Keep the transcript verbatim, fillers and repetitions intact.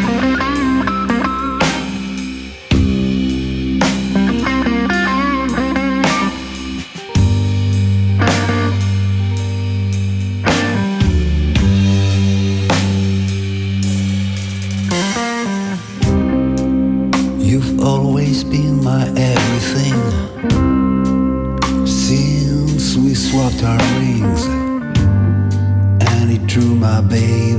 Always been my everything since we swapped our rings, and it drew my baby